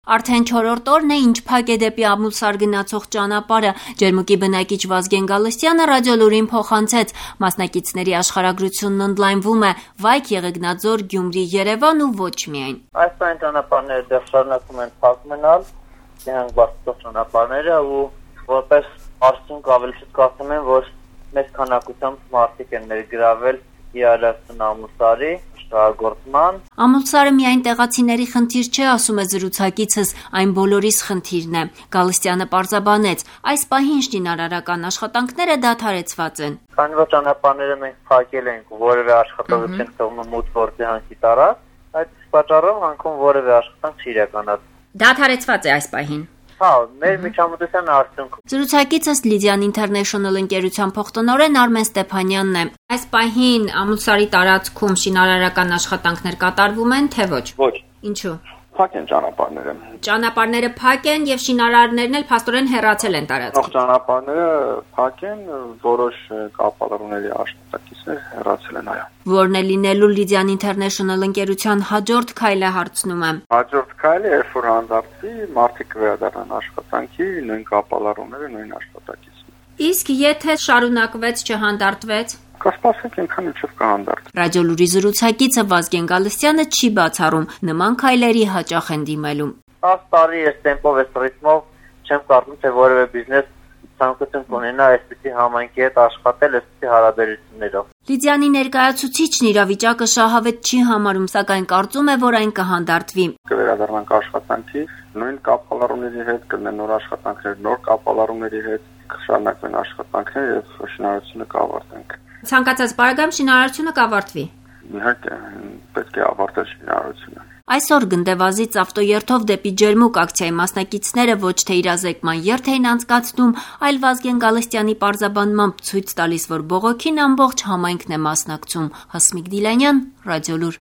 Արդեն 4-րդ օրն է, ինչ փակ է դեպի Ամուլսար գնացող ճանապարհը։ Ջերմուկի բնակիչ Վազգեն Գալստյանը Ռադիոլուրին փոխանցեց. մասնակիցների աշխարհագրությունն ընդլայնվում է Վայք, Եղեգնաձոր, Գյումրի, Երևան ու ոչ միայն։ Այս պայն ճանապարհները դեռ շարունակում են փակ մնալ, դրանք բարձր ճանապարհները ու որպես արդյունք ավելի շուտ կասեմ են, որ մեծ քանակությամբ մարդիկ են ներգրավել իրարացուն Ամուլսարի գործման։ Ամուլսարը միայն տեղացիների խնդիր չէ, ասում է զրուցակիցս, այն բոլորիս խնդիրն է։ Գալստյանը պարզաբանեց, այս պահին շինարարական աշխատանքները դադարեցված են։ Քանի որ ճանապարհները մենք փակել ենք, որևէ աշխատողություն թողնում մուտք գործի տարած, այդ պատճառով անգամ որևէ աշխատանք չի իրականացվում։ Դադարեցված է այս պահին։ Հա, մեր միջամտության արդյունքում։ Զրուցակիցս Lydian International ընկերության փոխտնօրեն Արմեն Ստեփանյանն է։ Այս պահին Ամուլսարի տարածքում շինարարական աշխատանքներ կատարվում են, թե ոչ։ Ոչ։ Ինչու։ Փակ են ճանապարհները։ Ճանապարհները փակ են եւ շինարարներն էլ փաստորեն հեռացել են տարածքից։ Ճանապարհները փակ են, որոշ կապալառուների աշխատակիցներ հեռացել են այո։ Որն է լինելու Lydian International ընկերության հաջորդ քայլը հարցնում եմ։ Հաջորդ քայլը երբ որ հանդարտվի, մարդիկ վերադառնան աշխատանքի, նույն կապալառուները, նույն աշխատակիցները։ Իսկ եթե շարունակվեց, չհանդարտվեց։ Կասպասենք այնքան ինչով կհանդարտվի։ Ռադիոլուրի զրուցակիցը Վազգեն Գալստյանը չի բացառում, նման քայլերի հաճախ են դիմելու։ 10 տարի այս տեմպով, այս ռիթմով չեմ կարծում, թե որևէ բիզնես ցանկություն կունենա այսպիսի համայնքի հետ աշխատել, այսպիսի հարաբերություններով։ Լիդիանի ներկայացուցիչն իրավիճակը շահավետ չի համարում, սակայն կարծում է, որ այն կհանդարտվի։ Կվերադառնանք աշխատանքի, նույն կապալառուների հետ կլինեն նոր աշխատանքներ, նոր կապալառուների հետ կշարունակվեն աշխատանքները եւ շինարարությունը կավարտենք։ Ցանկացած բարեկամ շինարարությունը կավարտվի։ Իհարկե, պետք է ավարտել շինարարությունը։ Այսօր Գնդեվազից ավտոերթով դեպի Ջերմուկ ակցիայի մասնակիցները ոչ թե իրազեկման երթ էին անցկացնում, այլ Վազգեն Գալստյանի պարզաբանմամբ ցույց տալիս, որ բողոքին ամբողջ համայնքն է մասնակցում։ Հասմիկ Դիլանյան, Ռադիոլուր։